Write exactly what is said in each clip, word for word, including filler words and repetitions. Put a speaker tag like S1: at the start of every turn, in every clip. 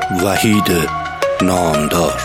S1: وحید نامدار.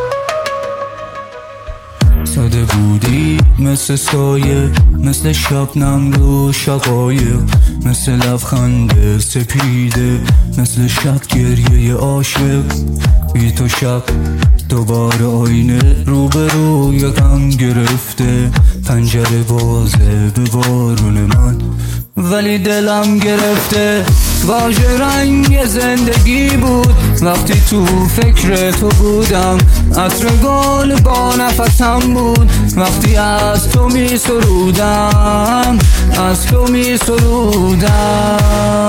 S2: ساده بودی مثل سایه، مثل شبنم رو شقایق، مثل لبخند سپیده، مثل شب گریه عاشق. بی تو شب دوباره آینه روبرو یکم گرفته، پنجره بازه به بارون من ولی دلم گرفته. واژه رنگ زندگی بود وقتی تو فکر تو بودم، عطر گل با نفسم بود وقتی از تو می سرودم، از تو می سرودم.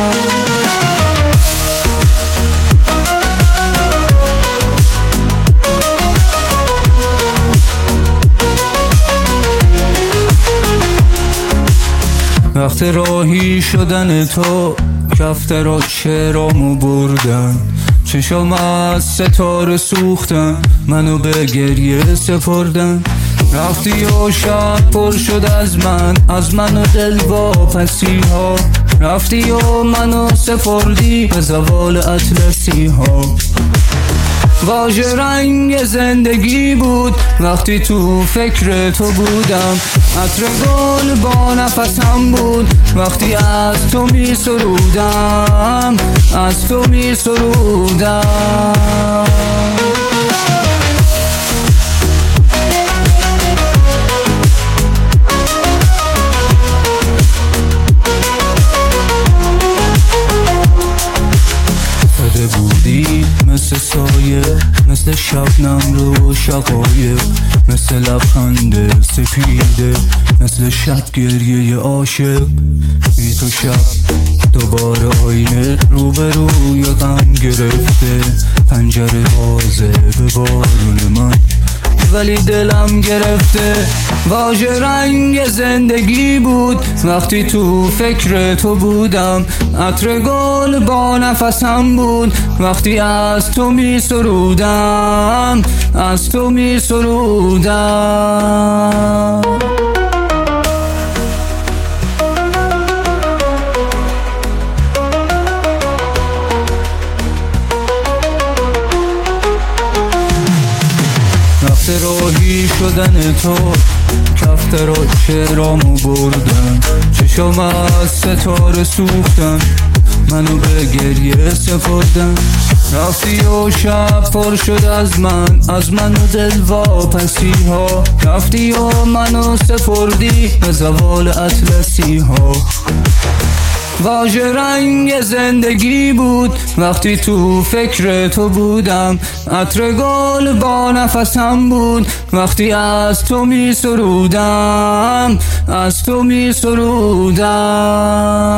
S2: وقت راهی شدن تو کفتر و چرامو بردن، چشم از ستاره سوختن، منو به گریه سپردن. رفتی و شب پر شد از من، از من و دل واپسی ها. رفتی و منو سپردی به زوال اطلسی ها. واژه رنگ زندگی بود وقتی تو فکر تو بودم، عطر گل با نفسم بود وقتی از تو می سرودم، از تو می سرودم. بودی مثل سایه، مثل شبنم رو شقایق، مثل لبخند سپیده، مثل شب گریه عاشق. بی تو شب دوباره آینه روبرو یکم گرفته، پنجره بازه به بارون من ولی دلم گرفته. واژه رنگ زندگی بود وقتی تو فکر تو بودم، عطر گل با نفسم بود وقتی از تو می سرودم، از تو می سرودم. وقت راهی شدن تو کفتر و چرامو بردن، چشم از ستاره سوختن، منو به گریه سپردن. رفتی و شب پر شد از من، از من و دل واپسی ها. رفتی و منو سپردی به زوال اطلسی ها. واژه رنگ زندگی بود وقتی تو فکر تو بودم، عطر گل با نفسم بود وقتی از تو می سرودم، از تو می سرودم.